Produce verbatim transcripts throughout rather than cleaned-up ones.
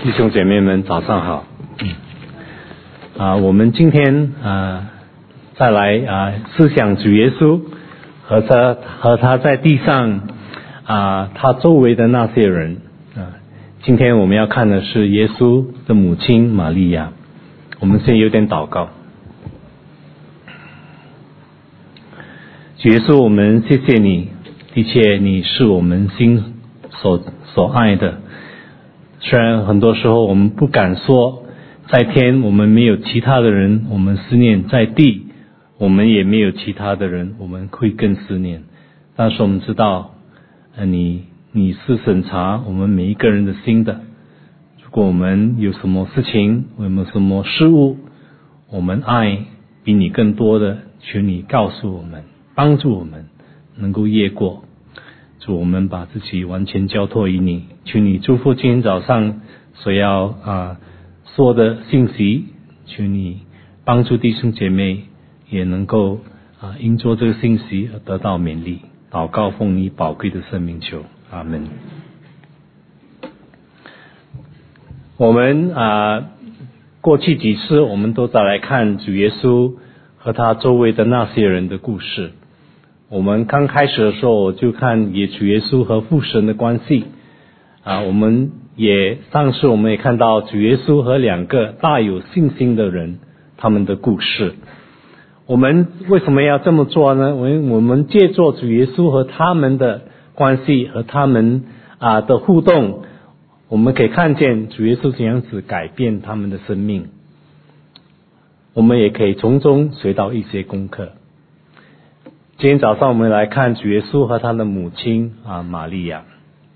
弟兄姐妹们早上好。啊，我们今天啊再来啊思想主耶稣和他和他在地上啊他周围的那些人啊。今天我们要看的是耶稣的母亲玛利亚。我们先有点祷告。主耶稣，我们谢谢你，的确你是我们心所所爱的。虽然很多时候我们不敢说，在天我们没有其他的人我们思念，在地我们也没有其他的人我们会更思念，但是我们知道呃，你你是审查我们每一个人的心的。如果我们有什么事情，有没有什么失误，我们爱比你更多的，求你告诉我们，帮助我们能够越过。主，我们把自己完全交托于你，求你祝福今天早上所要啊说的信息，求你帮助弟兄姐妹也能够啊因着这个信息而得到勉励。祷告奉你宝贵的圣名求，阿们。我们啊过去几次我们都再来看主耶稣和他周围的那些人的故事。我们刚开始的时候我就看也主耶稣和父神的关系啊，我们也上次我们也看到主耶稣和两个大有信心的人他们的故事。我们为什么要这么做呢？我们我们借助主耶稣和他们的关系和他们啊的互动，我们可以看见主耶稣怎样子改变他们的生命，我们也可以从中学到一些功课。今天早上我们来看主耶稣和他的母亲啊玛利亚。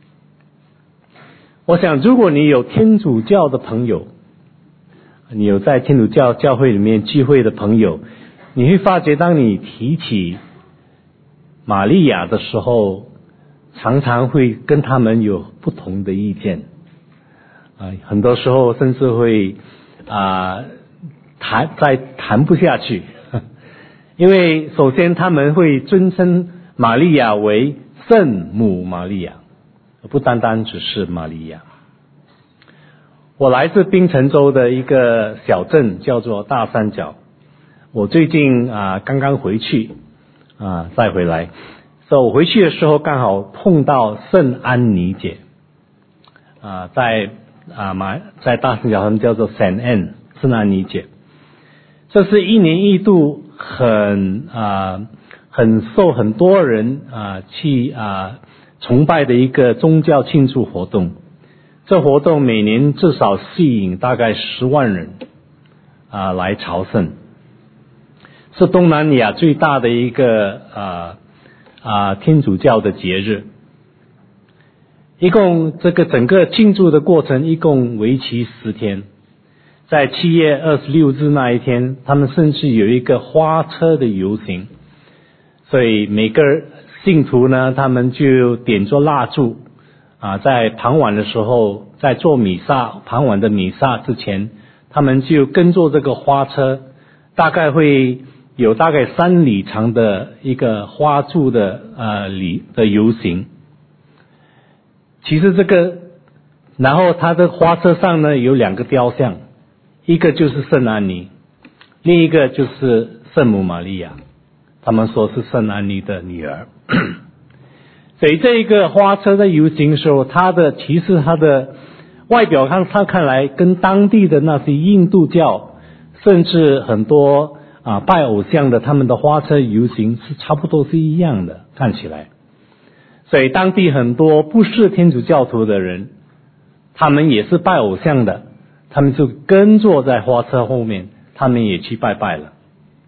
我想如果你有天主教的朋友，你有在天主教教会里面聚会的朋友，你会发觉当你提起玛利亚的时候，常常会跟他们有不同的意见啊，很多时候甚至会啊谈再谈不下去。因为首先他们会尊称玛利亚为圣母玛利亚，不单单只是玛利亚。我来自槟城州的一个小镇叫做大三角，我最近啊刚刚回去啊再回来，所以我回去的时候刚好碰到圣安妮节啊，在啊马在大三角他们叫做 Saint Anne 圣安妮节，这是一年一度很啊很受很多人啊去啊崇拜的一个宗教庆祝活动。这活动每年至少吸引大概十万人啊来朝圣，是东南亚最大的一个啊啊天主教的节日。一共这个整个庆祝的过程一共为期十天。在七月二十六日那一天，他们甚至有一个花车的游行，所以每个信徒呢，他们就点着蜡烛啊，在傍晚的时候，在做弥撒，傍晚的弥撒之前，他们就跟着这个花车，大概会有大概三里长的一个花柱的呃里的游行。其实这个，然后他的花车上呢有两个雕像。一个就是圣安妮，另一个就是圣母玛利亚，他们说是圣安妮的女儿。所以这一个花车在游行的时候，它的其实它的外表看它看来跟当地的那些印度教，甚至很多啊拜偶像的他们的花车游行是差不多是一样的，看起来。所以当地很多不是天主教徒的人，他们也是拜偶像的，他们就跟坐在花车后面，他们也去拜拜了。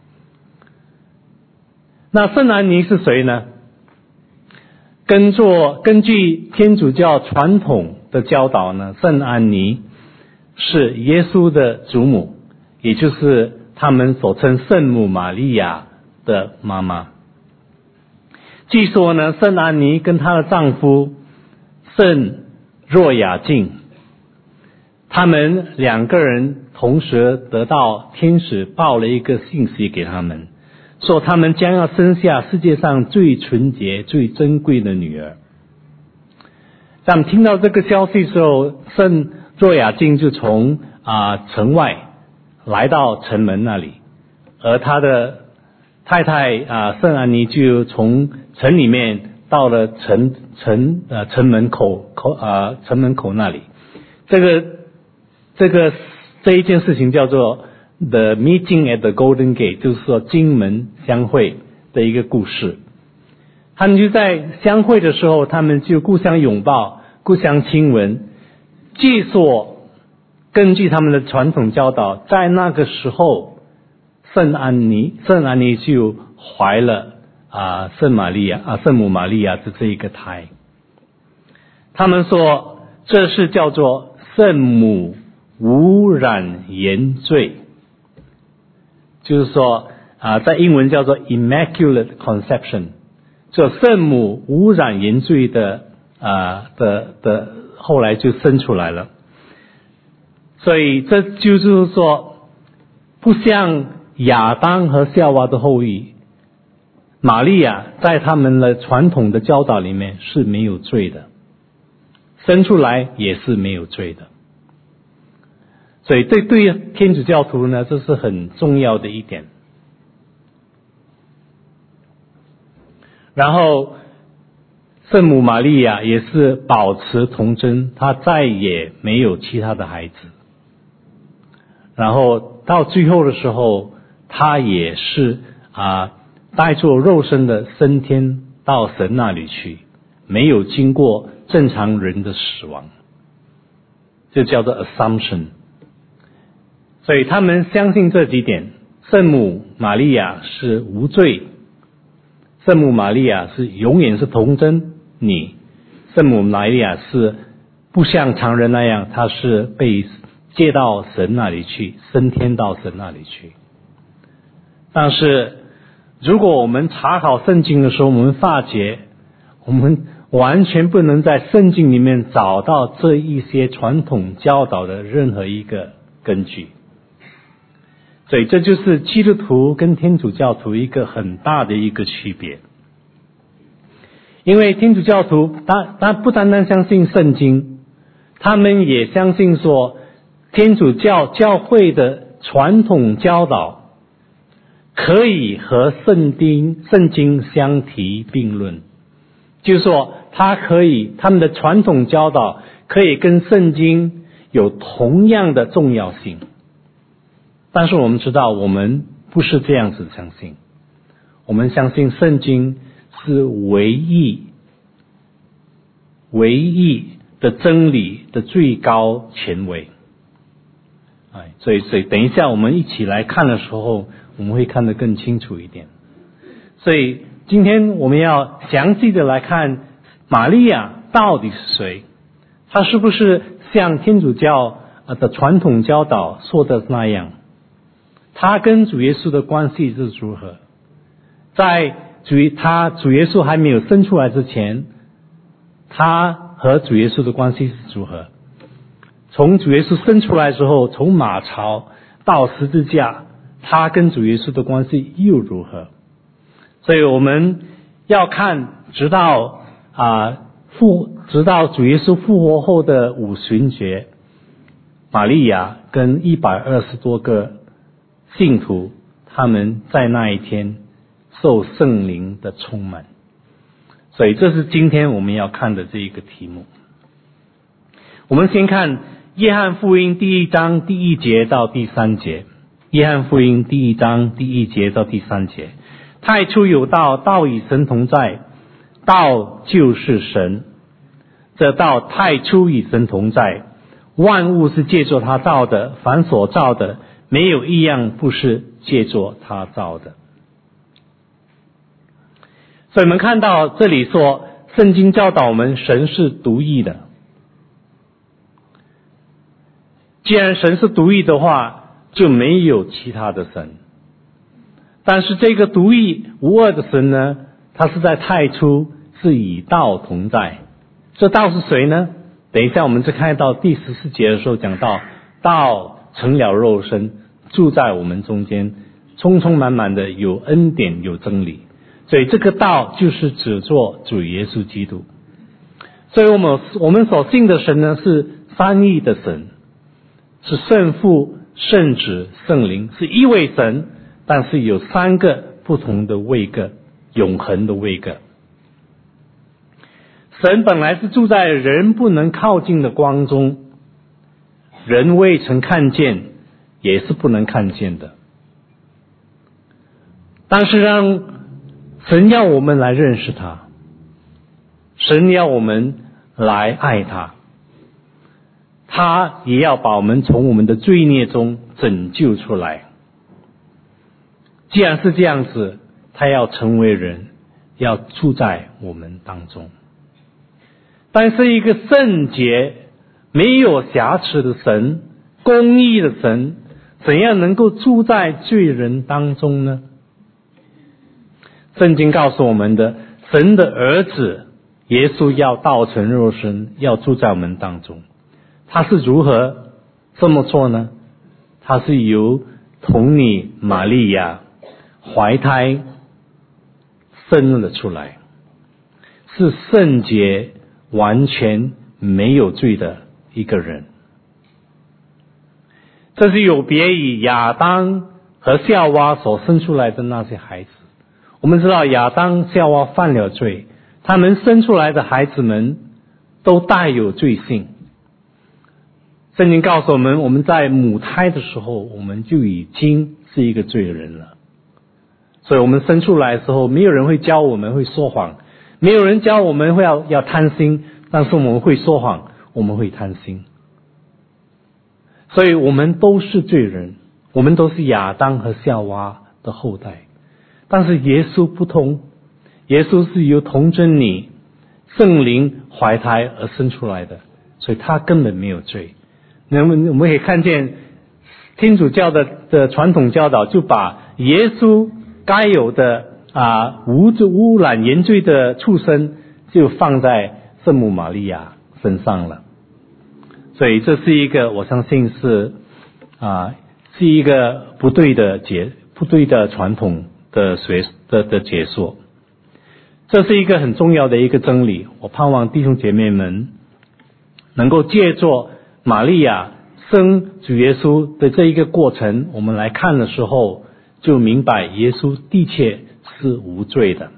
那圣安妮是谁呢？跟坐根据天主教传统的教导呢，圣安妮是耶稣的祖母，也就是他们所称圣母玛利亚的妈妈。据说呢，圣安妮跟她的丈夫圣若雅敬，他们两个人同时得到天使报了一个信息给他们，说他们将要生下世界上最纯洁最珍贵的女儿。当听到这个消息的时候，圣若雅敬就从啊、呃、城外来到城门那里，而他的太太啊圣安妮就从城里面到了城城呃城门口口啊、呃、城门口那里。这个这个这一件事情叫做 The Meeting at the Golden Gate， 就是说金门相会的一个故事。他们就在相会的时候，他们就互相拥抱，互相亲吻。据说根据他们的传统教导，在那个时候圣安妮圣安妮就怀了啊圣玛利亚啊圣母玛利亚的这一个胎。他们说这是叫做圣母无染原罪，就是说啊在英文叫做 Immaculate Conception， 就圣母无染原罪的啊的的后来就生出来了。所以这就是说，不像亚当和夏娃的后裔，玛利亚在他们的传统的教导里面是没有罪的，生出来也是没有罪的。所以这对天主教徒呢，这是很重要的一点。然后圣母玛利亚也是保持童贞，她再也没有其他的孩子。然后到最后的时候，她也是啊带着肉身的升天到神那里去，没有经过正常人的死亡，这叫做 assumption。所以他们相信这几点：圣母玛利亚是无罪，圣母玛利亚是永远是童贞女，圣母玛利亚是不像常人那样，她是被接到神那里去，升天到神那里去。但是如果我们查考圣经的时候，我们发觉我们完全不能在圣经里面找到这一些传统教导的任何一个根据。所以这就是基督徒跟天主教徒一个很大的一个区别。因为天主教徒他他不单单相信圣经，他们也相信说天主教教会的传统教导可以和圣经圣经相提并论，就是说它可以他们的传统教导可以跟圣经有同样的重要性。但是我们知道我们不是这样子相信，我们相信圣经是唯一唯一的真理的最高权威。哎，所以所以等一下我们一起来看的时候，我们会看得更清楚一点。所以今天我们要详细的来看玛利亚到底是谁，她是不是像天主教的传统教导说的那样，她跟主耶稣的关系是如何，在主他主耶稣还没有生出来之前，他和主耶稣的关系是如何，从主耶稣生出来之后，从马槽到十字架，他跟主耶稣的关系又如何。所以我们要看直到啊复直到主耶稣复活后的五旬节，玛利亚跟一百二十多个信徒，他们在那一天受圣灵的充满。所以这是今天我们要看的这一个题目。我们先看约翰福音第一章第一节到第三节。约翰福音第一章第一节到第三节。太初有道，道与神同在，道就是神。这道太初与神同在，万物是借着他造的，凡所造的没有一样不是借着他造的。所以我们看到这里说，圣经教导我们神是独一的。既然神是独一的话，就没有其他的神。但是这个独一无二的神呢，他是在太初是与道同在。这道是谁呢？等一下我们再看到第十四节的时候讲到，道成了肉身，住在我们中间，充充满满的有恩典有真理。所以这个道就是指作主耶稣基督。所以我们我们所信的神呢，是三一的神，是圣父、圣子、圣灵，是一位神，但是有三个不同的位格，永恒的位格。神本来是住在人不能靠近的光中，人未曾看见，也是不能看见的。但是让神要我们来认识他，神要我们来爱他，他也要把我们从我们的罪孽中拯救出来。既然是这样子，他要成为人，要住在我们当中。但是一个圣洁、没有瑕疵的神，公义的神，怎样能够住在罪人当中呢？圣经告诉我们的，神的儿子耶稣要道成肉身，要住在我们当中。他是如何这么做呢？他是由童女玛利亚怀胎生了出来，是圣洁完全没有罪的一个人。这是有别于亚当和夏娃所生出来的那些孩子。我们知道亚当、夏娃犯了罪，他们生出来的孩子们都带有罪性。圣经告诉我们，我们在母胎的时候，我们就已经是一个罪人了。所以我们生出来的时候，没有人会教我们会说谎，没有人教我们会要要贪心，但是我们会说谎，我们会贪心。所以我们都是罪人，我们都是亚当和夏娃的后代。但是耶稣不同，耶稣是由童贞女圣灵怀胎而生出来的，所以他根本没有罪。那么我们可以看见天主教的的传统教导，就把耶稣该有的啊无污染原罪的畜生就放在圣母玛利亚身上了。所以这是一个，我相信是啊是一个不对的解不对的传统的学的的解说。这是一个很重要的一个真理，我盼望弟兄姐妹们能够借助玛利亚生主耶稣的这一个过程，我们来看的时候，就明白耶稣的确是无罪的。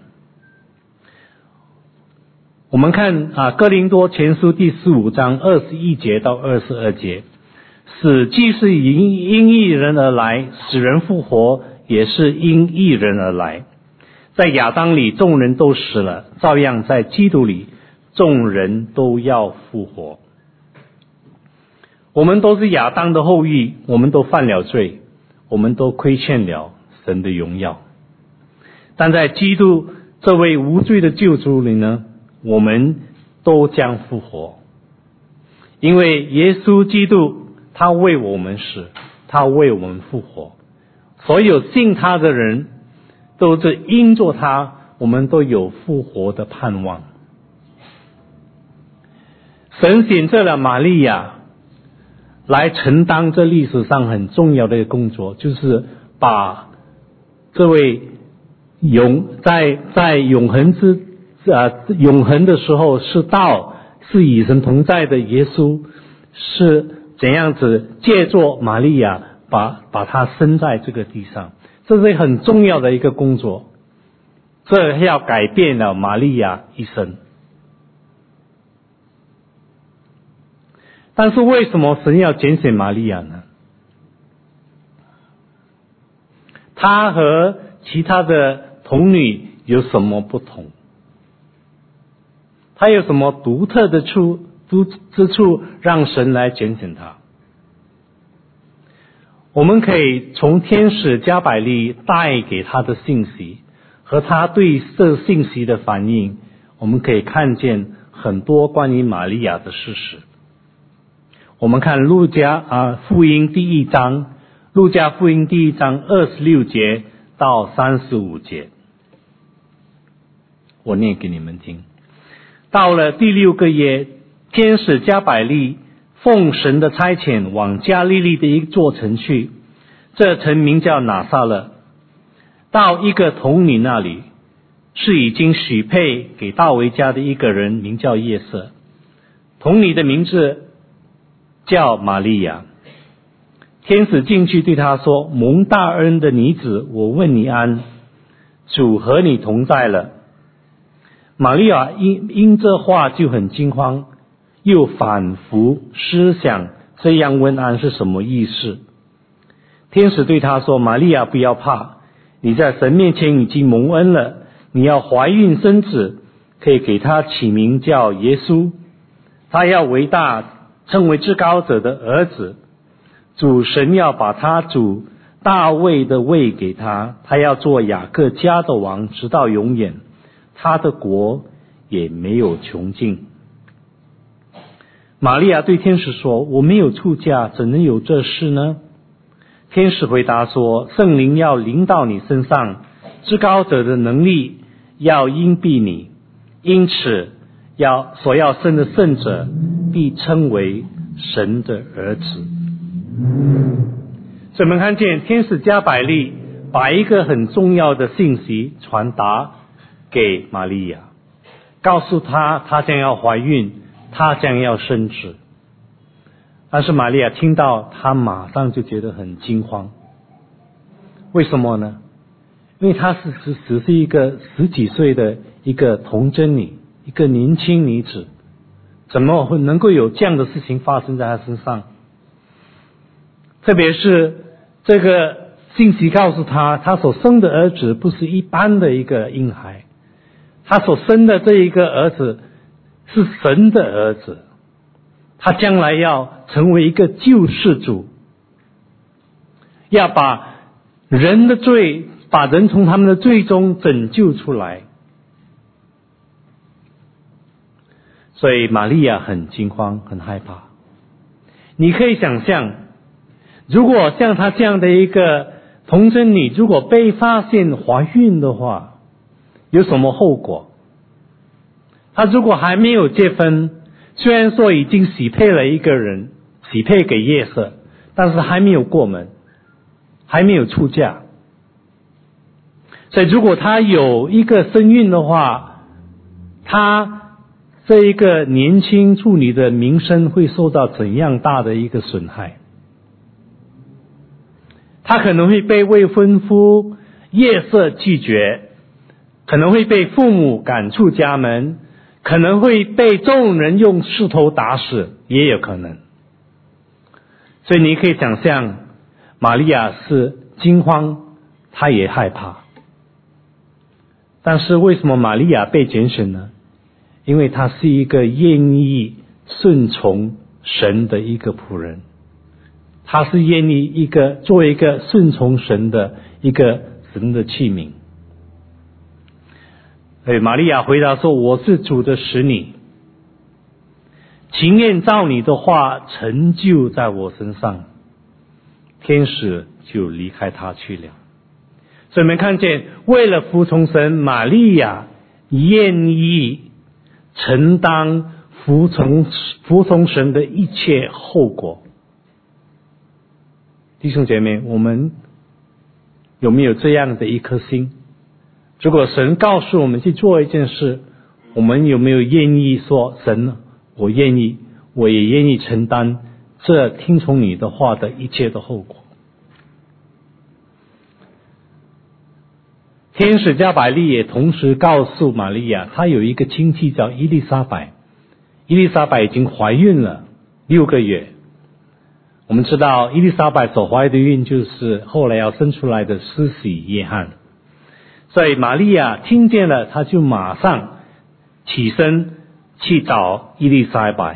我们看啊，哥林多前书第十五章二十一节到二十二节，死既是因因义人而来，使人复活也是因义人而来。在亚当里众人都死了，照样在基督里众人都要复活。我们都是亚当的后裔，我们都犯了罪，我们都亏欠了神的荣耀。但在基督这位无罪的救主里呢，我们都将复活。因为耶稣基督他为我们死，他为我们复活，所有信他的人都是因着他，我们都有复活的盼望。神选择了玛利亚来承担这历史上很重要的一个工作，就是把这位永在在永恒之啊永恒的时候是道，是与神同在的耶稣，是怎样子借助玛利亚把把他生在这个地上，这是很重要的一个工作，这要改变了玛利亚一生。但是为什么神要拣选玛利亚呢？她和其他的童女有什么不同？她有什么独特的处之处让神来拣选她？我们可以从天使加百利带给她的信息和她对这信息的反应，我们可以看见很多关于玛利亚的事实。我们看路加啊福音第一章，路加福音第一章二十六节到三十五节，我念给你们听。到了第六个月，天使加百利奉神的差遣往加利利的一座城去，这城名叫拿撒勒，到一个童女那里，是已经许配给大卫家的一个人，名叫约瑟。童女的名字叫玛利亚。天使进去对他说：蒙大恩的女子，我问你安，主和你同在了。玛利亚因因这话就很惊慌，又反复思想这样问安是什么意思。天使对他说：玛利亚，不要怕，你在神面前已经蒙恩了，你要怀孕生子，可以给他起名叫耶稣，他要为大，称为至高者的儿子。主神要把他主大卫的位给他，他要做雅各家的王，直到永远，他的国也没有穷尽。玛利亚对天使说：我没有出嫁，怎能有这事呢？天使回答说：圣灵要临到你身上，至高者的能力要荫庇你，因此要所要生的圣者必称为神的儿子。所以我们看见天使加百利把一个很重要的信息传达给玛利亚，告诉她她将要怀孕，她将要生子。但是玛利亚听到，她马上就觉得很惊慌。为什么呢？因为她是只只是一个十几岁的一个童贞女，一个年轻女子，怎么会能够有这样的事情发生在她身上？特别是这个信息告诉她，她所生的儿子不是一般的一个婴孩，她所生的这一个儿子是神的儿子，他将来要成为一个救世主，要把人的罪，把人从他们的罪中拯救出来。所以玛利亚很惊慌，很害怕。你可以想象，如果像她这样的一个童贞女，如果被发现怀孕的话，有什么后果？她如果还没有结婚，虽然说已经许配了一个人，许配给约瑟，但是还没有过门，还没有出嫁。所以如果她有一个身孕的话，她这一个年轻处女的名声会受到怎样大的一个损害？她可能会被未婚夫约瑟拒绝，可能会被父母赶出家门，可能会被众人用石头打死，也有可能。所以你可以想象，玛利亚是惊慌，她也害怕。但是为什么玛利亚被拣选呢？因为她是一个愿意顺从神的一个仆人，她是愿意一个作为一个顺从神的一个神的器皿。所以玛利亚回答说：我是主的使女，情愿照你的话成就在我身上。天使就离开她去了。所以我们看见，为了服从神，玛利亚愿意承担服从服从神的一切后果。弟兄姐妹，我们有没有这样的一颗心？如果神告诉我们去做一件事，我们有没有愿意说：神，我愿意，我也愿意承担这听从你的话的一切的后果？天使加百利也同时告诉玛利亚，她有一个亲戚叫伊丽莎白，伊丽莎白已经怀孕了六个月。我们知道伊丽莎白所怀的孕就是后来要生出来的施洗约翰。所以玛利亚听见了，她就马上起身去找伊丽莎白。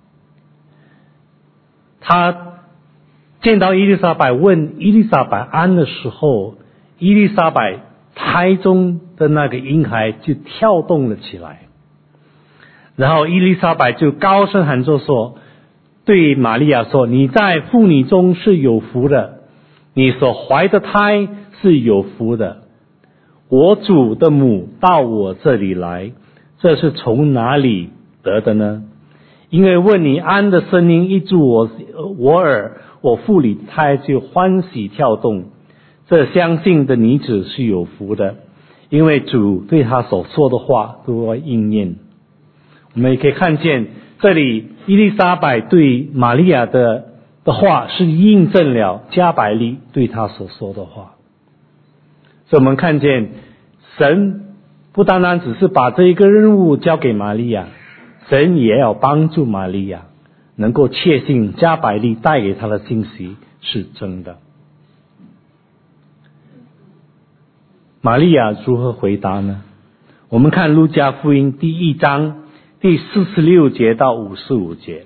她见到伊丽莎白，问伊丽莎白安的时候，伊丽莎白胎中的那个婴孩就跳动了起来。然后伊丽莎白就高声喊着说，对玛利亚说：你在妇女中是有福的，你所怀的胎是有福的。我主的母到我这里来，这是从哪里得的呢？因为问你安的声音一入我我耳，我腹里胎就欢喜跳动。这相信的女子是有福的，因为主对她所说的话都会应验。我们也可以看见这里伊丽莎白对玛利亚的的话是印证了加百利对她所说的话。所以我们看见神不单单只是把这一个任务交给玛利亚，神也要帮助玛利亚能够确信加百利带给她的信息是真的。玛利亚如何回答呢？我们看路加福音第一章第四十六节到五十五节，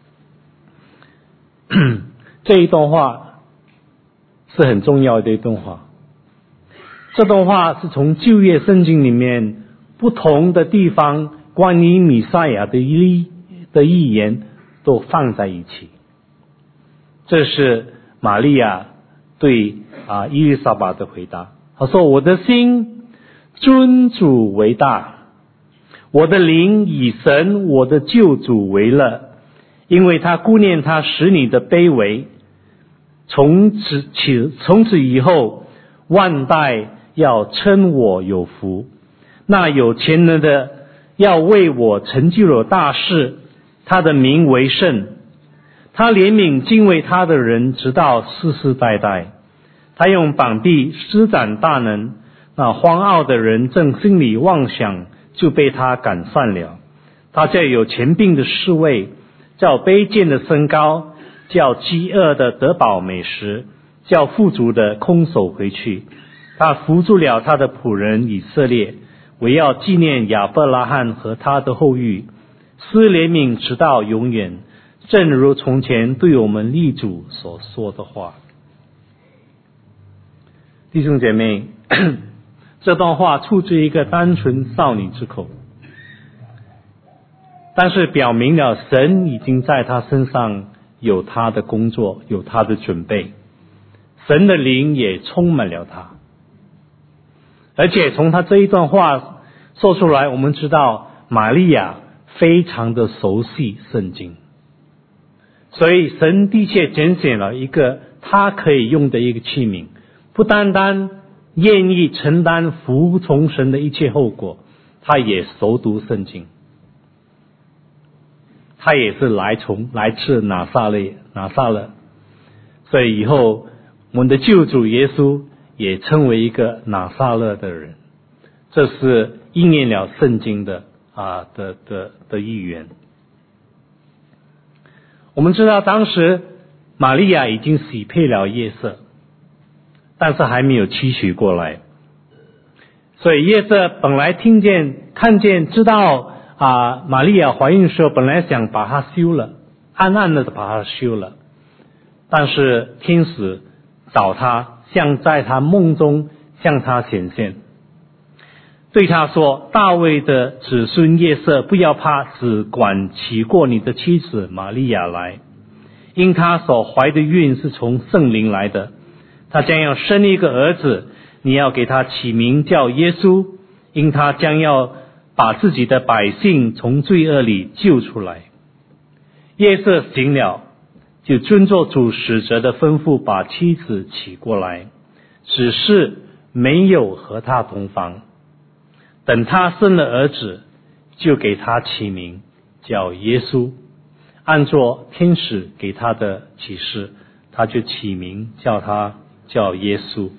这一段话是很重要的一段话。这段话是从旧约圣经里面不同的地方关于弥赛亚的预的预言都放在一起。这是玛利亚对啊伊丽莎白的回答。他说：我的心尊主为大，我的灵以神我的救主为乐，因为他顾念他使你的卑微，从此起从此以后万代要称我有福。那有钱人的要为我成就了大事，他的名为圣。他怜悯敬畏他的人直到世世代代。他用膀臂施展大能，那荒傲的人正心里妄想，就被他赶散了。他叫有权柄的侍卫，叫卑贱的升高，叫饥饿的得饱美食，叫富足的空手回去。他扶助了他的仆人以色列，为要纪念亚伯拉罕和他的后裔，施怜悯直到永远，正如从前对我们立主所说的话。弟兄姐妹，这段话出自一个单纯少女之口，但是表明了神已经在她身上有他的工作，有他的准备，神的灵也充满了她。而且从他这一段话说出来，我们知道玛利亚非常的熟悉圣经，所以神的确拣选了一个他可以用的一个器皿，不单单愿意承担服从神的一切后果，他也熟读圣经，他也是来从来自拿撒勒拿撒勒，所以以后我们的救主耶稣也称为一个拿撒勒的人，这是应验了圣经的啊的的的预言。我们知道当时玛利亚已经喜配了约瑟，但是还没有期许过来，所以约瑟本来听见看见知道啊玛利亚怀孕的时候，本来想把她休了，暗暗的把她休了，但是天使找他，像在他梦中向他显现，对他说：大卫的子孙约瑟，不要怕，只管娶过你的妻子玛利亚来，因他所怀的孕是从圣灵来的，他将要生一个儿子，你要给他起名叫耶稣，因他将要把自己的百姓从罪恶里救出来。约瑟醒了，就遵照主使者的吩咐，把妻子娶过来，只是没有和他同房。等他生了儿子，就给他起名叫耶稣，按照天使给他的启示，他就起名叫他叫耶稣。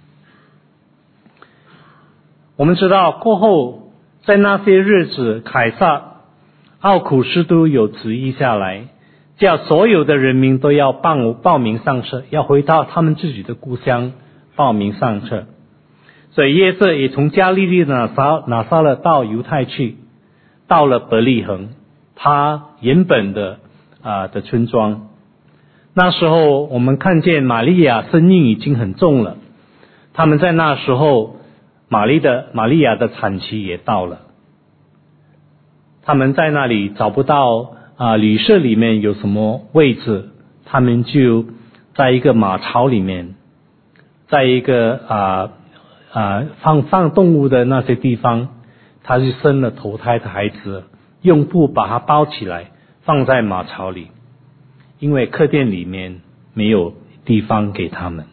我们知道过后在那些日子，凯撒奥古斯都有旨意下来，叫所有的人民都要报报名上册，要回到他们自己的故乡报名上册。所以约瑟也从加利利的拿撒拿撒勒到犹太去，到了伯利恒，他原本的啊的村庄。那时候我们看见玛利亚身孕已经很重了，他们在那时候玛丽的玛利亚的产期也到了，他们在那里找不到啊旅社里面有什么位置，他们就在一个马槽里面，在一个啊啊放放动物的那些地方，他就生了头胎的孩子，用布把它包起来放在马槽里，因为客店里面没有地方给他们。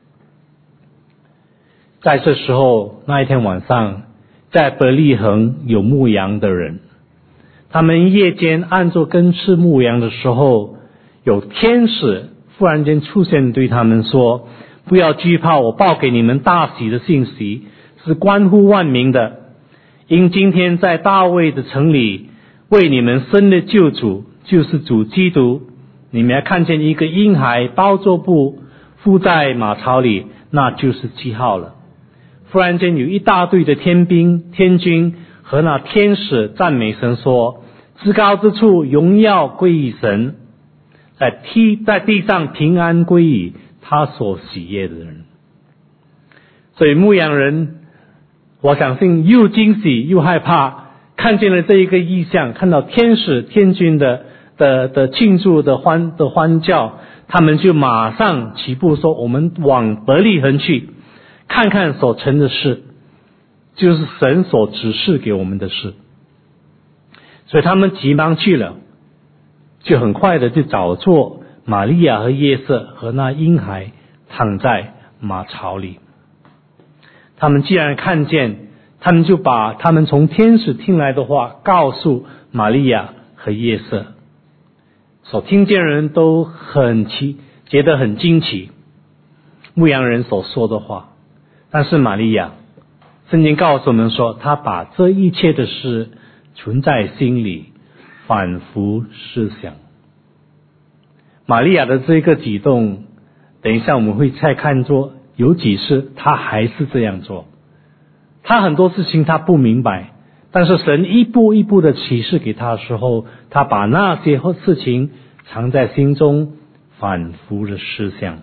在这时候，那一天晚上，在伯利恒有牧羊的人， 他们夜间按着更次牧羊的时候，有天使忽然间出现，对他们说：不要惧怕，我报给你们大喜的信息，是关乎万民的。因今天在大卫的城里为你们生的救主，就是主基督。你们要看见一个婴孩包着布附在马槽里，那就是记号了。忽然间有一大队的天兵天军和那天使赞美神说：至高之处荣耀归于神，在地在地上平安归于他所喜悦的人。所以牧羊人，我相信又惊喜又害怕，看见了这一个异象，看到天使天军的的的庆祝的欢的欢叫，他们就马上起步说：我们往伯利恒去，看看所成的事，就是神所指示给我们的事。所以他们急忙去了，就很快的就找着玛利亚和约瑟和那婴孩躺在马槽里。他们既然看见，他们就把他们从天使听来的话告诉玛利亚和约瑟。所听见的人都很奇，觉得很惊奇，牧羊人所说的话。但是玛利亚，圣经告诉我们说，他把这一切的事存在心里，反复思想。玛利亚的这个举动，等一下我们会再看作有几次他还是这样做。他很多事情他不明白，但是神一步一步的启示给他的时候，他把那些事情藏在心中，反复的思想。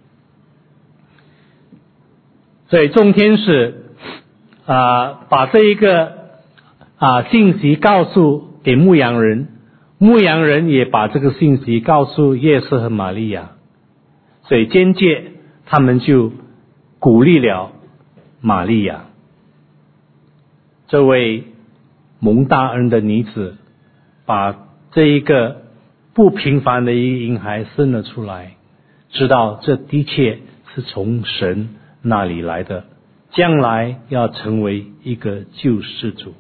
所以众天使啊、呃，把这一个啊、呃、信息告诉给牧羊人，牧羊人也把这个信息告诉约瑟和玛利亚，所以间接他们就鼓励了玛利亚，这位蒙大恩的女子，把这一个不平凡的一个婴孩生了出来，知道这的确是从神那里来的，将来要成为一个救世主。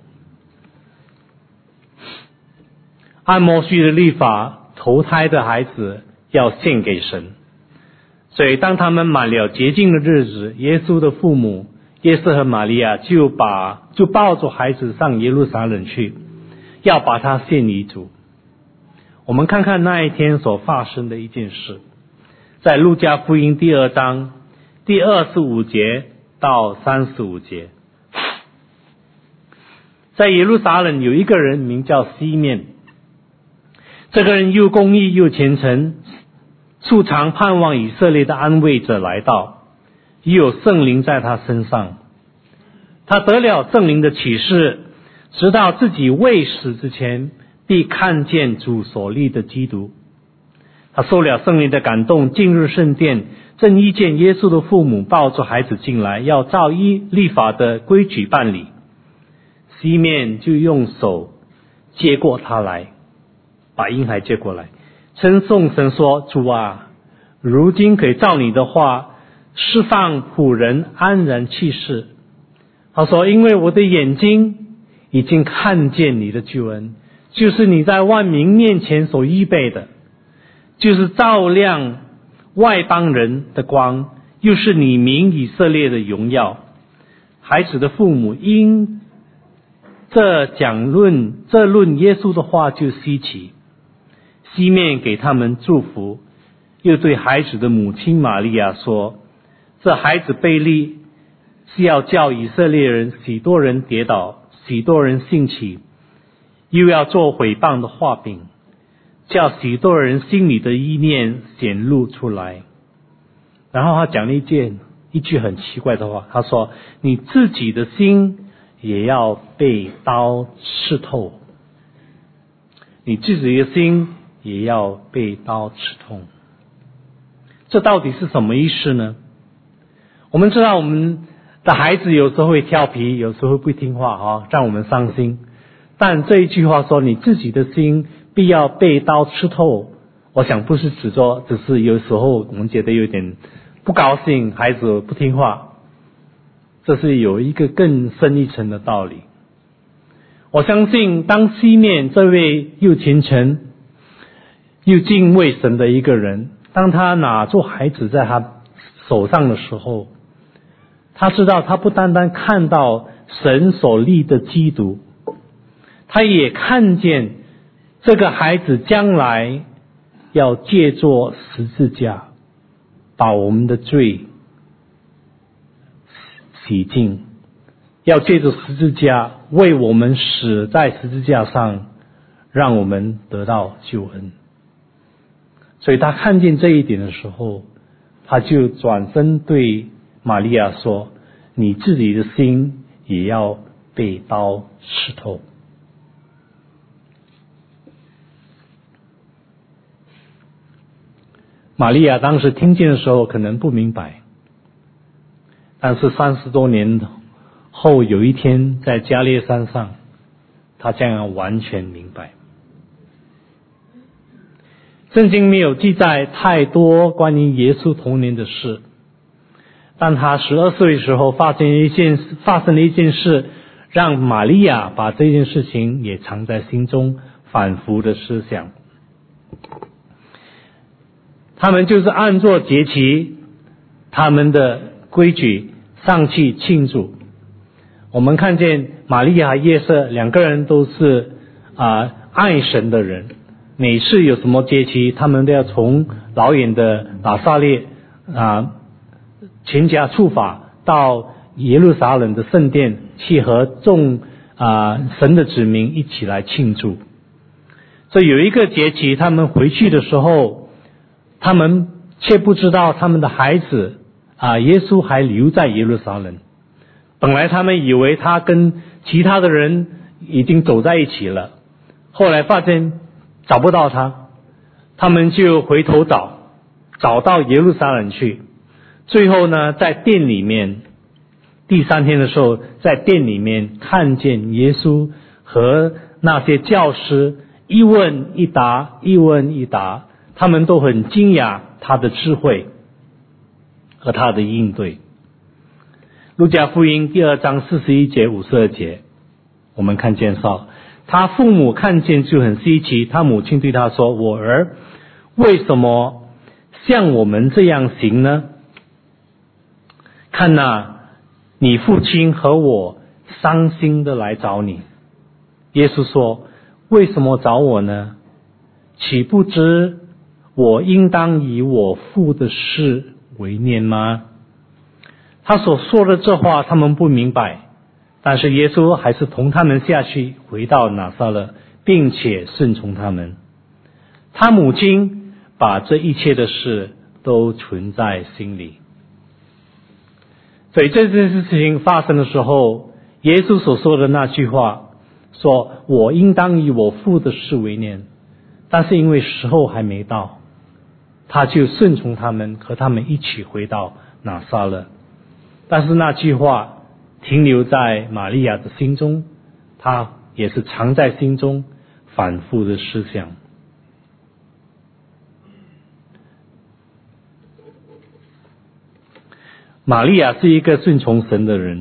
按摩西的律法，投胎的孩子要献给神，所以当他们满了洁净的日子，耶稣的父母约瑟和玛利亚就把就抱着孩子上耶路撒冷去，要把他献于主。我们看看那一天所发生的一件事，在路加福音第二章第二十五节到三十五节。在耶路撒冷有一个人名叫西面，这个人又公义又虔诚，素常盼望以色列的安慰者来到，也有圣灵在他身上。他得了圣灵的启示，直到自己未死之前必看见主所立的基督。他受了圣灵的感动，进入圣殿，正遇见耶稣的父母抱着孩子进来，要照依律法的规矩办理。西面就用手接过他来，把婴孩接过来，称颂神说：主啊，如今可以照你的话释放仆人安然去世。他说：因为我的眼睛已经看见你的救恩，就是你在万民面前所预备的，就是照亮外邦人的光，又是你民以色列的荣耀。孩子的父母因这讲论这论耶稣的话就稀奇，西面给他们祝福，又对孩子的母亲玛利亚说：这孩子被立是要叫以色列人许多人跌倒，许多人兴起，又要做毁谤的画饼，叫许多人心里的意念显露出来。然后他讲了一件一句很奇怪的话，他说：你自己的心也要被刀刺透，你自己的心也要被刀刺痛。这到底是什么意思呢？我们知道我们的孩子有时候会调皮，有时候会不听话啊，让我们伤心。但这一句话说你自己的心必要被刀刺透，我想不是指说只是有时候我们觉得有点不高兴，孩子不听话，这是有一个更深一层的道理。 我相信当西面这位又虔诚又敬畏神的一个人，当他拿住孩子在他手上的时候，他知道他不单单看到神所立的基督，他也看见这个孩子将来要借作十字架把我们的罪洗净，要借着十字架为我们死在十字架上，让我们得到救恩。所以他看见这一点的时候，他就转身对玛利亚说，你自己的心也要被刀刺透。玛利亚当时听见的时候可能不明白，但是三十多年后有一天在加略山上，他将要完全明白。圣经没有记载太多关于耶稣童年的事，但他十二岁的时候发生一件发生了一件事，让玛利亚把这件事情也藏在心中，反复的思想。他们就是按照节期他们的规矩上去庆祝。我们看见玛利亚和约瑟两个人都是啊、呃、爱神的人，每次有什么节期他们都要从老远的拿撒勒啊全家出发到耶路撒冷的圣殿去和众啊、呃、神的子民一起来庆祝。所以有一个节期他们回去的时候，他们却不知道他们的孩子啊耶稣还留在耶路撒冷。本来他们以为他跟其他的人已经走在一起了，后来发现找不到他，他们就回头找，找到耶路撒冷去。最后呢，在殿里面，第三天的时候，在殿里面看见耶稣和那些教师一问一答，一问一答，他们都很惊讶他的智慧和他的应对。路加福音第二章四十一节五十二节，我们看见说，他父母看见就很稀奇，他母亲对他说，我儿，为什么像我们这样行呢？看哪，你父亲和我伤心的来找你。耶稣说，为什么找我呢？岂不知我应当以我父的事为念吗？他所说的这话他们不明白，但是耶稣还是同他们下去，回到拿撒勒，并且顺从他们。他母亲把这一切的事都存在心里。所以这件事情发生的时候，耶稣所说的那句话，说我应当以我父的事为念，但是因为时候还没到，他就顺从他们，和他们一起回到拿撒勒。但是那句话停留在玛利亚的心中，她也是藏在心中，反复的思想。玛利亚是一个顺从神的人，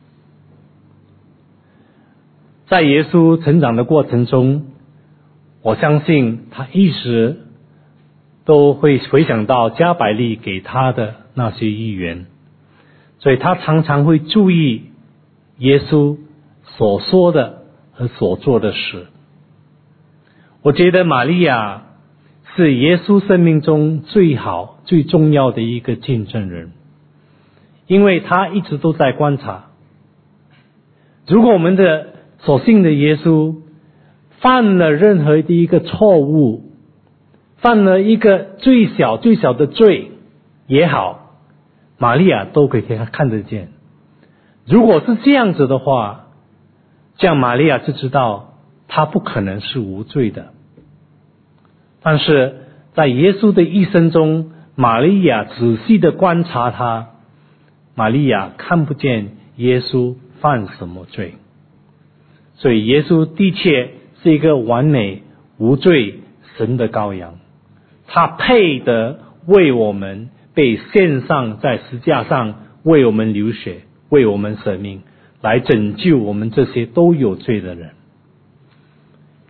在耶稣成长的过程中，我相信他一直都会回想到加百利给他的那些预言，所以他常常会注意耶稣所说的和所做的事。我觉得玛利亚是耶稣生命中最好最重要的一个见证人，因为他一直都在观察，如果我们的所信的耶稣犯了任何的一个错误，犯了一个最小最小的罪也好，玛利亚都可以给他看得见。如果是这样子的话，这样玛利亚就知道他不可能是无罪的。但是在耶稣的一生中，玛利亚仔细的观察他，玛利亚看不见耶稣犯什么罪。所以耶稣的确是一个完美无罪神的羔羊，他配得为我们被献上在十字架上，为我们流血，为我们舍命，来拯救我们这些都有罪的人。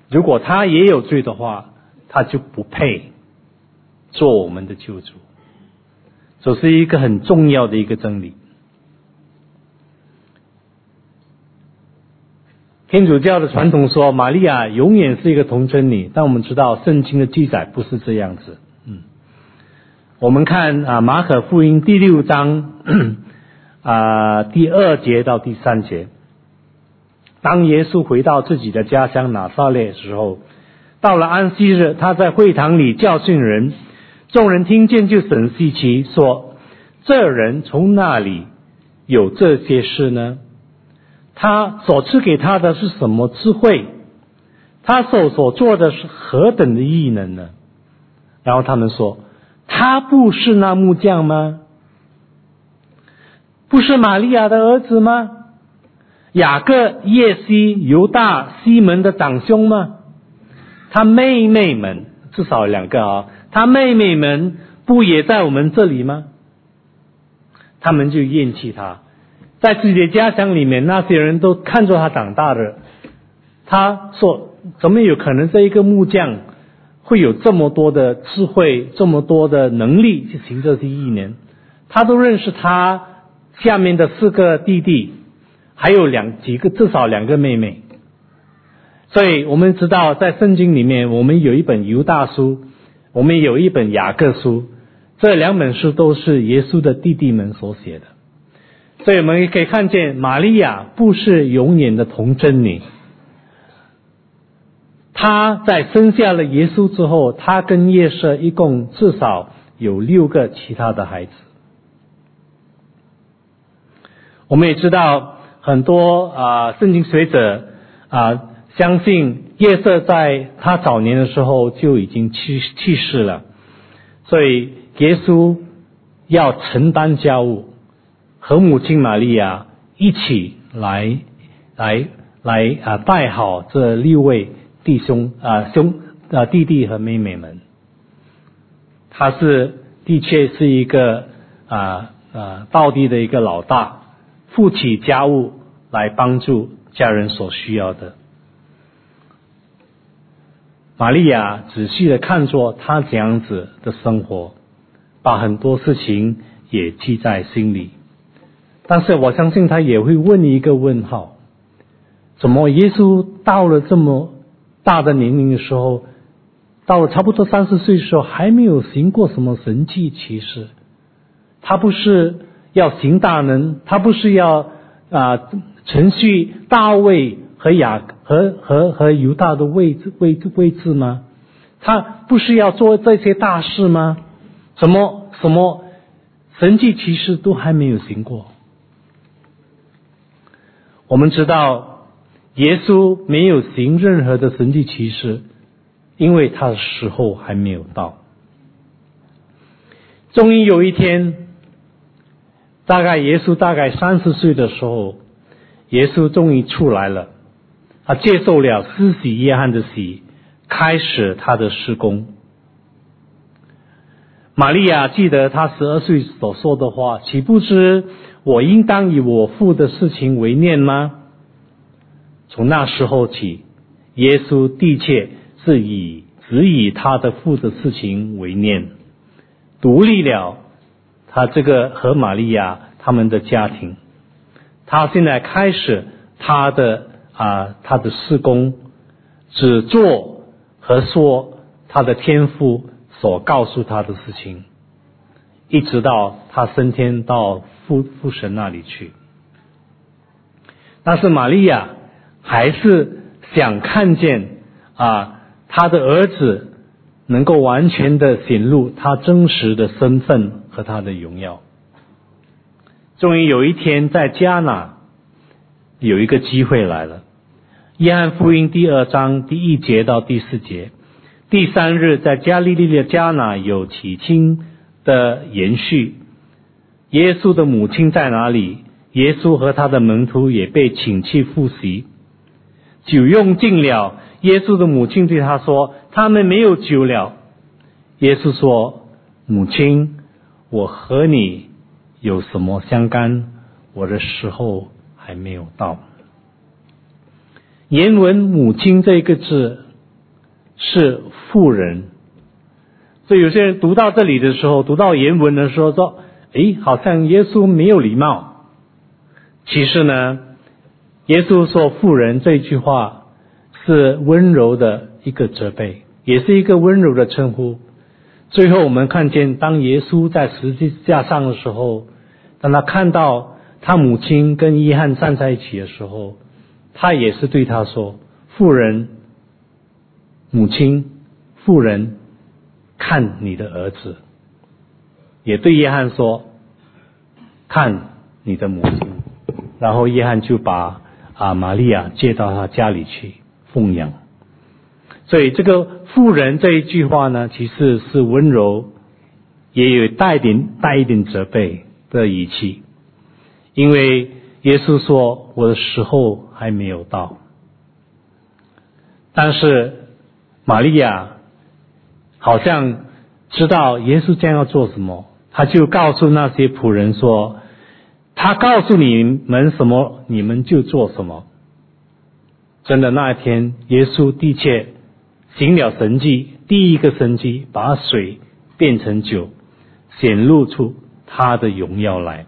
如果他也有罪的话，他就不配做我们的救主。这是一个很重要的一个真理。天主教的传统说玛利亚永远是一个童贞女，但我们知道圣经的记载不是这样子。嗯，我们看啊马可福音第六章啊第二节到第三节，当耶稣回到自己的家乡拿撒勒的时候，到了安息日，他在会堂里教训人，众人听见就很稀奇，说这人从哪里有这些事呢？他所赐给他的是什么智慧？他手所做的是何等的异能呢？然后他们说，他不是那木匠吗？不是玛利亚的儿子吗？雅各、耶西、犹大、西门的长兄吗？他妹妹们，至少两个啊，他妹妹们不也在我们这里吗？他们就厌弃他。在自己的家乡里面，那些人都看着他长大的。他说，怎么有可能这一个木匠会有这么多的智慧，这么多的能力去行这些异能？他都认识他下面的四个弟弟，还有两几个，至少两个妹妹。所以我们知道在圣经里面，我们有一本犹大书，我们有一本雅各书，这两本书都是耶稣的弟弟们所写的。所以我们可以看见玛利亚不是永远的童贞女，她在生下了耶稣之后，她跟约瑟一共至少有六个其他的孩子。我们也知道很多啊圣经学者啊相信约瑟在他早年的时候就已经去去世了，所以耶稣要承担家务，和母亲玛利亚一起来来来啊带好这六位弟兄啊兄啊弟弟和妹妹们。他是的确是一个啊啊道地的一个老大，负起家务来帮助家人所需要的。玛利亚仔细的看着他这样子的生活，把很多事情也记在心里。但是我相信他也会问一个问号，怎么耶稣到了这么大的年龄的时候，到了差不多三十岁的时候，还没有行过什么神迹奇事？他不是要行大能，他不是要啊承续大卫和雅和和和犹大的位置位置位置吗？他不是要做这些大事吗？怎么什么神迹奇事都还没有行过？我们知道耶稣没有行任何的神迹奇事，因为他的时候还没有到。终于有一天，大概耶稣大概三十岁的时候，耶稣终于出来了，他接受了施洗约翰的洗，开始他的事工。玛利亚记得他十二岁所说的话，岂不知我应当以我父的事情为念吗？从那时候起，耶稣的确是以只以他的父的事情为念，独立了他这个和玛利亚他们的家庭。他现在开始他的啊他的事工，只做和说他的天父所告诉他的事情，一直到他升天到父父神那里去。但是玛利亚还是想看见啊他的儿子能够完全的显露他真实的身份和他的荣耀。终于有一天在迦拿有一个机会来了。约翰福音第二章第一节到第四节，第三日在加利利的迦拿有起亲的延续，耶稣的母亲在哪里？耶稣和他的门徒也被请去赴席。酒用尽了，耶稣的母亲对他说，他们没有酒了。耶稣说，母亲，我和你有什么相干？我的时候还没有到。原文母亲这个字是妇人。所以有些人读到这里的时候，读到原文的时候说，诶，好像耶稣没有礼貌。其实呢，耶稣说妇人这句话是温柔的一个责备，也是一个温柔的称呼。最后我们看见，当耶稣在十字架上的时候，当他看到他母亲跟约翰站在一起的时候，他也是对他说，妇人，母亲，妇人，看你的儿子。也对约翰说，看你的母亲。然后约翰就把啊玛利亚接到他家里去奉养。所以这个妇人这一句话呢，其实是温柔，也有带点带一点责备的语气。因为耶稣说，我的时候还没有到。但是玛利亚好像知道耶稣将要做什么，他就告诉那些仆人说，他告诉你们什么，你们就做什么。真的，那一天耶稣的确行了神迹，第一个神迹，把水变成酒，显露出他的荣耀来。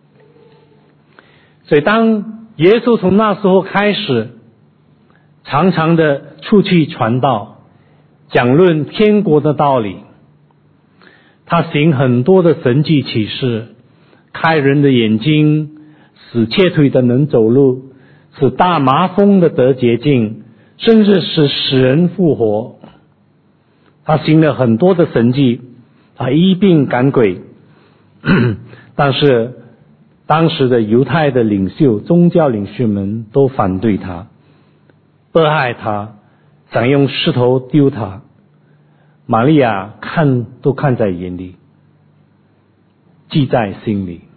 所以当耶稣从那时候开始常常的出去传道，讲论天国的道理，他行很多的神迹奇事，开人的眼睛，使瘸腿的能走路，使大麻风的得洁净，甚至使死人复活。他行了很多的神迹，他医病赶鬼。但是当时的犹太的领袖，宗教领袖们都反对他，迫害他，想用石头丢他。玛利亚看都看在眼里，记在心里。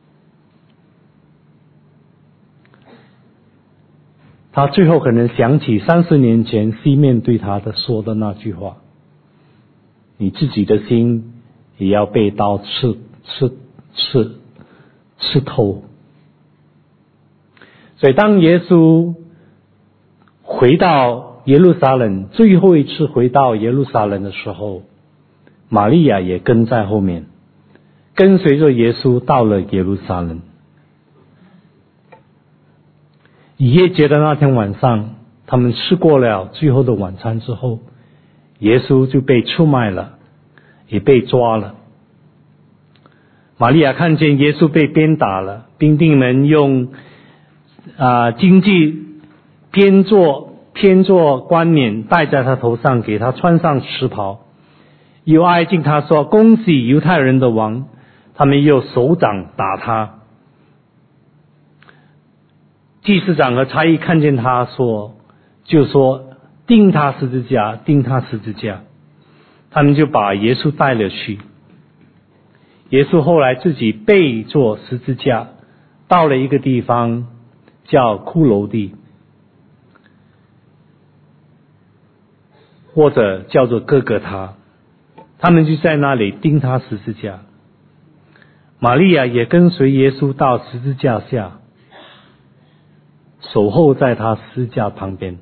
他最后可能想起三十年前西面对他的说的那句话，你自己的心也要被刀刺刺刺刺透。所以当耶稣回到耶路撒冷，最后一次回到耶路撒冷的时候，玛利亚也跟在后面，跟随着耶稣到了耶路撒冷。逾越节的那天晚上，他们吃过了最后的晚餐之后，耶稣就被出卖了，也被抓了。玛利亚看见耶稣被鞭打了，兵丁们用啊荆棘编做编做冠冕戴在他头上，给他穿上旗袍，又挨近他说，恭喜犹太人的王。他们又手掌打他。祭司长和差役看见他说，就说钉他十字架，钉他十字架。他们就把耶稣带了去。耶稣后来自己背坐十字架，到了一个地方叫骷髅地，或者叫做哥哥他。他们就在那里钉他十字架。玛利亚也跟随耶稣到十字架下，守候在他十字架旁边。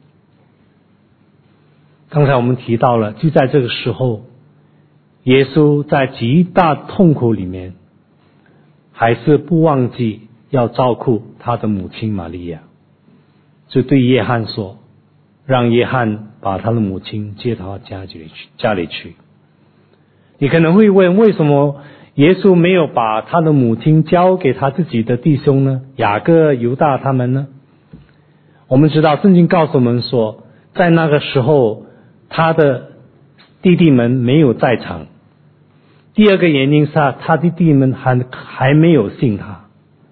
刚才我们提到了，就在这个时候，耶稣在极大痛苦里面，还是不忘记要照顾他的母亲玛利亚，就对约翰说，让约翰把他的母亲接到家里去。家里去。你可能会问，为什么耶稣没有把他的母亲交给他自己的弟兄呢？雅各、犹大他们呢？我们知道圣经告诉我们说，在那个时候他的弟弟们没有在场。第二个原因是他的弟弟们还还没有信他。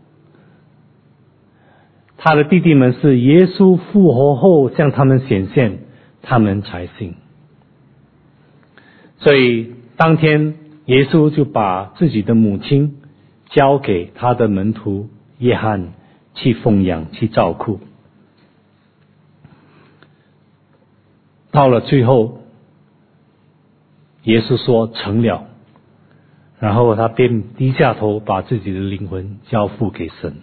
他的弟弟们是耶稣复活后向他们显现，他们才信。所以当天耶稣就把自己的母亲交给他的门徒约翰去奉养，去照顾。到了最后，耶稣说成了，然后他便低下头，把自己的灵魂交付给神。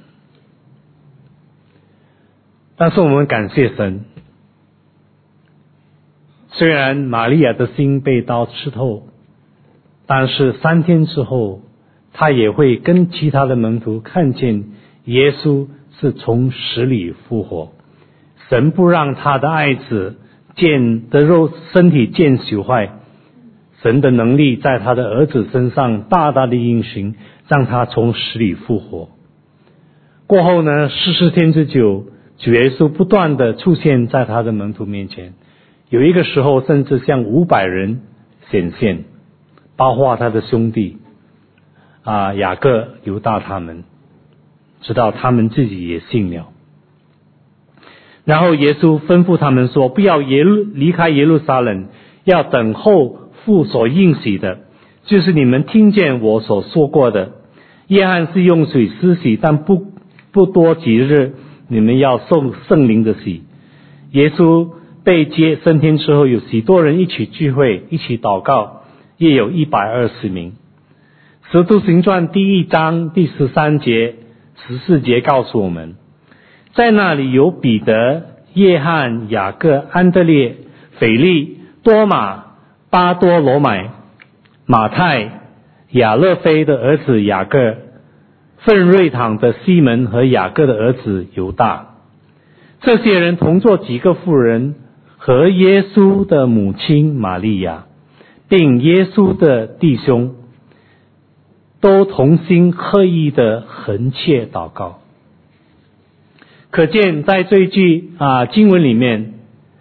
但是我们感谢神， 虽然玛利亚的心被刀刺透，但是三天之后，他也会跟其他的门徒看见耶稣是从死里复活。神不让他的爱子见的肉身体见朽坏，神的能力在他的儿子身上大大的运行，让他从死里复活。过后呢，四十天之久，主耶稣不断的出现在他的门徒面前，有一个时候甚至向五百人显现，包括他的兄弟啊雅各、犹大他们，直到他们自己也信了。然后耶稣吩咐他们说，不要耶路离开耶路撒冷，要等候父所应许的，就是你们听见我所说过的。约翰是用水施洗，但不不多几日，你们要受圣灵的洗。耶稣被接升天之后，有许多人一起聚会，一起祷告，也有一百二十名。使徒行传第一章第十三节、十四节告诉我们，在那里有彼得、约翰、雅各、安德烈、腓力、多马、巴多罗买、马太、亚勒菲的儿子雅各、奋锐堂的西门和雅各的儿子犹大。这些人同作几个妇人和耶稣的母亲玛利亚，并耶稣的弟兄，都同心合意的恒切祷告。可见在这一句啊经文里面，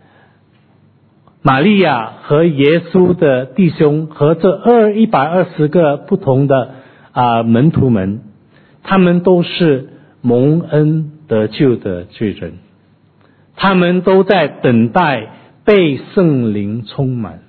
玛利亚和耶稣的弟兄和这二一百二十个不同的啊门徒们，他们都是蒙恩得救的罪人，他们都在等待被圣灵充满。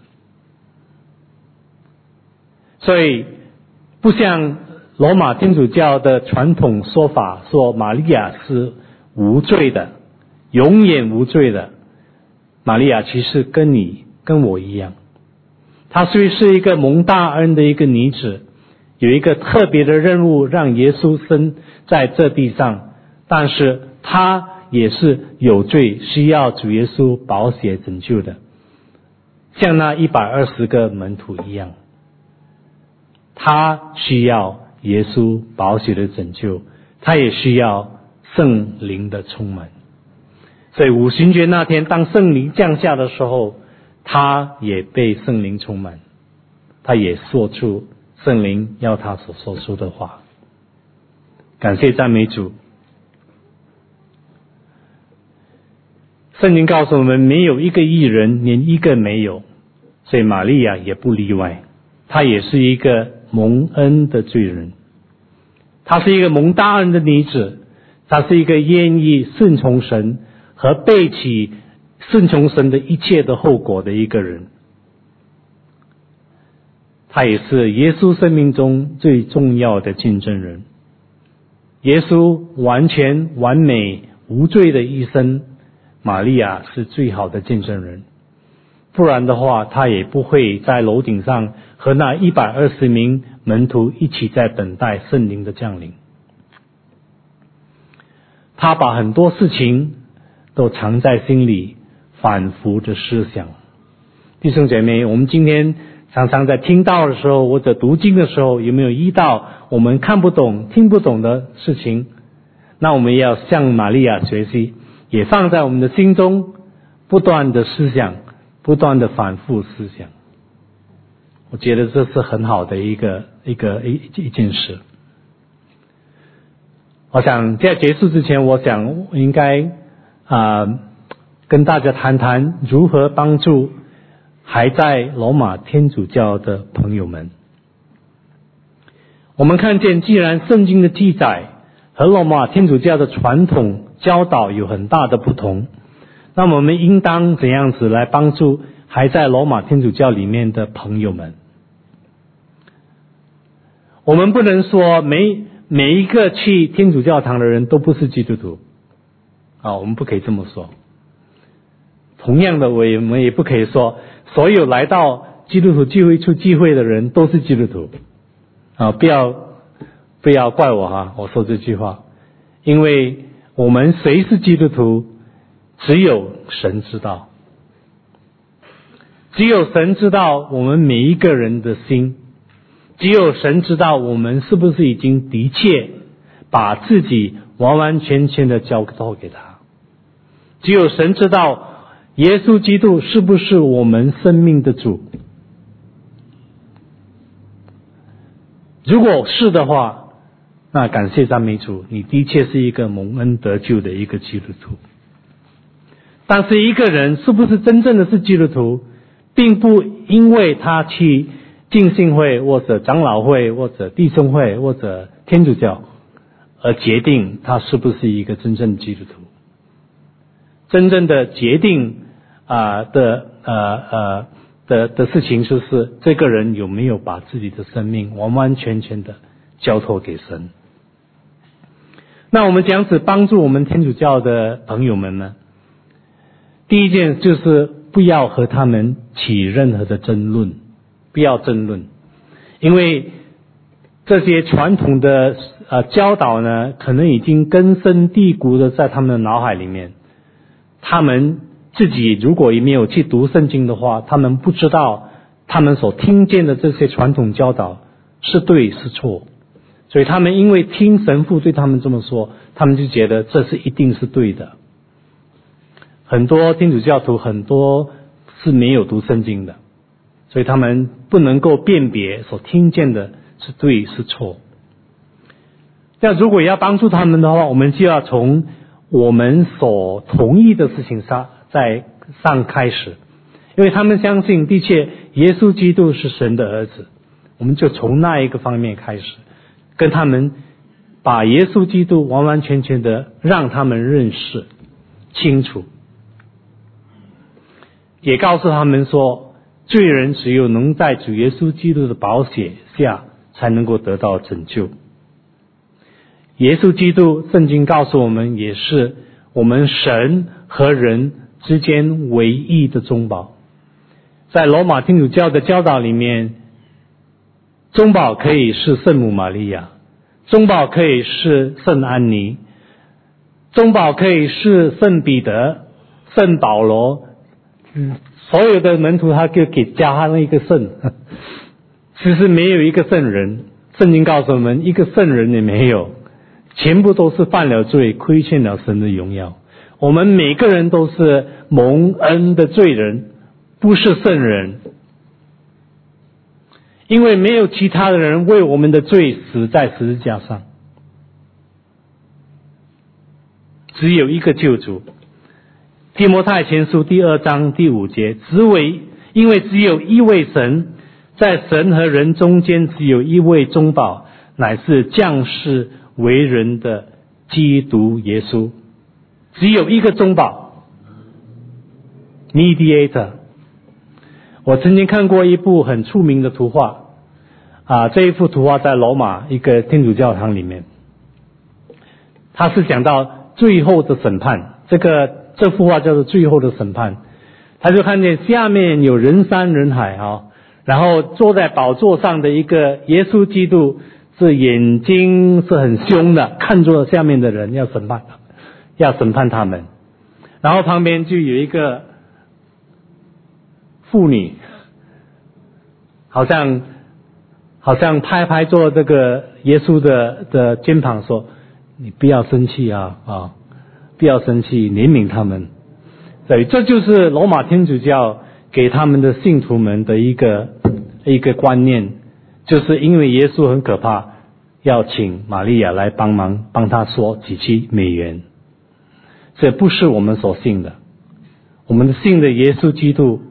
所以不像罗马天主教的传统说法，说玛利亚是无罪的，永远无罪的。玛利亚其实跟你跟我一样，她虽是一个蒙大恩的一个女子，有一个特别的任务让耶稣生在这地上，但是她也是有罪，需要主耶稣宝血拯救的，像那一百二十个门徒一样，她需要耶稣宝血的拯救，她也需要圣灵的充满。所以五旬节那天，当圣灵降下的时候，他也被圣灵充满，他也说出圣灵要他所说出的话。感谢赞美主。圣经告诉我们，没有一个义人，连一个没有，所以玛利亚也不例外，她也是一个蒙恩的罪人，她是一个蒙大恩的女子，她是一个愿意顺从神和背起顺从神的一切的后果的一个人。他也是耶稣生命中最重要的见证人。耶稣完全完美无罪的一生，玛利亚是最好的见证人，不然的话他也不会在楼顶上和那一百二十名门徒一起在等待圣灵的降临。他把很多事情都藏在心里，反复的思想。弟兄姐妹，我们今天常常在听道的时候或者读经的时候，有没有遇到我们看不懂听不懂的事情？那我们也要向玛利亚学习，也放在我们的心中，不断的思想，不断的反复思想。我觉得这是很好的一个一个一一件事。我想在结束之前，我想应该啊、呃、跟大家谈谈如何帮助还在罗马天主教的朋友们。我们看见，既然圣经的记载和罗马天主教的传统教导有很大的不同，那么我们应当怎样子来帮助还在罗马天主教里面的朋友们？我们不能说每每一个去天主教堂的人都不是基督徒啊，我们不可以这么说。同样的，我也我们也不可以说所有来到基督徒聚会处聚会的人都是基督徒啊！不要不要怪我哈，我说这句话，因为我们谁是基督徒，只有神知道。 只有神知道我们每一个人的心，只有神知道我们是不是已经的确把自己完完全全的交托给他。只有神知道耶稣基督是不是我们生命的主。如果是的话，那感谢赞美主，你的确是一个蒙恩得救的一个基督徒。但是一个人是不是真正的是基督徒，并不因为他去浸信会或者长老会或者弟兄会或者天主教而决定他是不是一个真正的基督徒。真正的决定啊、呃、的呃呃的的事情，就是这个人有没有把自己的生命完完全全的交托给神。那我们这样子帮助我们天主教的朋友们呢，第一件就是不要和他们起任何的争论，不要争论，因为这些传统的呃教导呢，可能已经根深蒂固的在他们的脑海里面。他们自己如果也没有去读圣经的话，他们不知道他们所听见的这些传统教导是对是错，所以他们因为听神父对他们这么说，他们就觉得这是一定是对的。很多天主教徒很多是没有读圣经的，所以他们不能够辨别所听见的是对是错。那如果要帮助他们的话，我们就要从我们所同意的事情上在上开始，因为他们相信的确耶稣基督是神的儿子，我们就从那一个方面开始，跟他们把耶稣基督完完全全的让他们认识清楚，也告诉他们说，罪人只有能在主耶稣基督的宝血下才能够得到拯救。耶稣基督圣经告诉我们，也是我们神和人之间唯一的中保。在罗马天主教的教导里面，中保可以是圣母玛利亚，中保可以是圣安妮，中保可以是圣彼得、圣保罗，嗯，所有的门徒他就给加上一个圣，其实没有一个圣人。圣经告诉我们，一个圣人也没有，全部都是犯了罪，亏欠了神的荣耀。我们每个人都是蒙恩的罪人，不是圣人，因为没有其他的人为我们的罪死在十字架上，只有一个救主。提摩太前书第二章第五节，只为因为只有一位神，在神和人中间只有一位中保，乃是降世为人的基督耶稣。只有一个中保 mediator。 我曾经看过一部很出名的图画啊，这一幅图画在罗马一个天主教堂里面，它是讲到最后的审判，这个这幅画叫做最后的审判。他就看见下面有人山人海啊，然后坐在宝座上的一个耶稣基督，是眼睛是很凶的，看着下面的人要审判要审判他们。然后旁边就有一个妇女，好像好像拍拍做这个耶稣的的肩膀说，你不要生气啊啊，不要生气，怜悯他们。所以这就是罗马天主教给他们的信徒们的一个一个观念，就是因为耶稣很可怕，要请玛利亚来帮忙帮他说几期美元。这不是我们所信的，我们信的耶稣基督，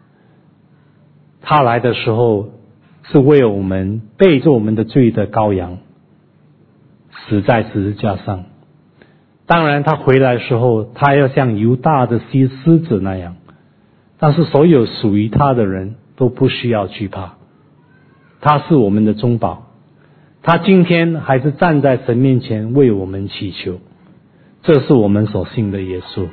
他来的时候是为我们背着我们的罪的羔羊死在十字架上。当然他回来的时候，他要像犹大的狮子那样，但是所有属于他的人都不需要惧怕，他是我们的中保，他今天还是站在神面前为我们祈求，这是我们所信的耶稣。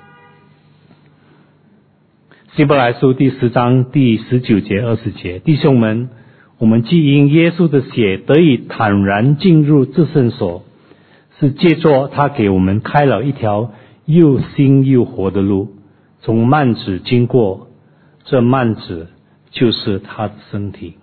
希伯来书第十章第十九节二十节，弟兄们，我们既因耶稣的血得以坦然进入至圣所，是借着他给我们开了一条又新又活的路，从幔子经过， 这幔子就是他的身体。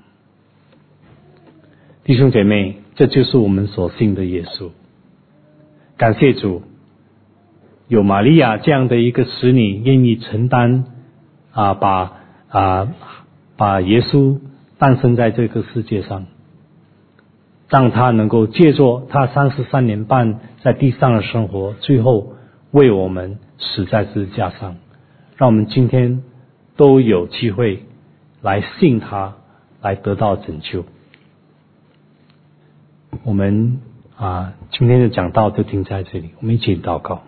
弟兄姐妹，这就是我们所信的耶稣。感谢主，有玛利亚这样的一个使女，愿意承担啊，把啊把耶稣诞生在这个世界上，让他能够借着他三十三年半在地上的生活，最后为我们死在十字架上，让我们今天都有机会来信他，来得到拯救。我们啊，今天的讲道就停在这里，我们一起祷告。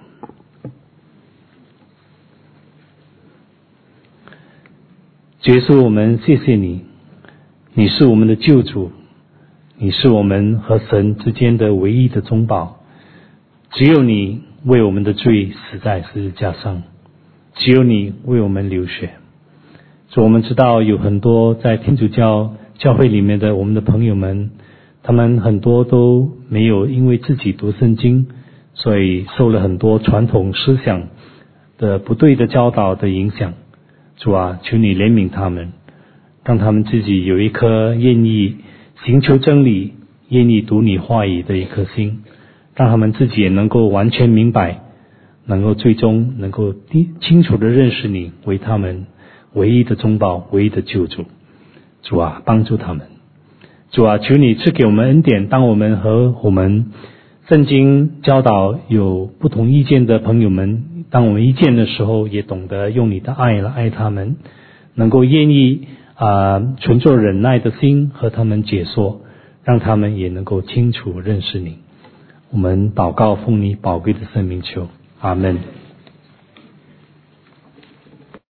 主耶稣，我们谢谢你，你是我们的救主，你是我们和神之间的唯一的中保，只有你为我们的罪死在十字架上，只有你为我们流血。主，我们知道有很多在天主教教会里面的我们的朋友们，他们很多都没有因为自己读圣经，所以受了很多传统思想的不对的教导的影响。主啊，求你怜悯他们，让他们自己有一颗愿意寻求真理、愿意读你话语的一颗心，让他们自己也能够完全明白，能够最终能够清楚地认识你为他们唯一的中保、唯一的救主。主啊，帮助他们。主啊，求你赐给我们恩典，当我们和我们圣经教导有不同意见的朋友们，当我们意见的时候，也懂得用你的爱来爱他们，能够愿意啊、呃、存着忍耐的心和他们解说，让他们也能够清楚认识你。我们祷告奉你宝贵的圣名求，阿们。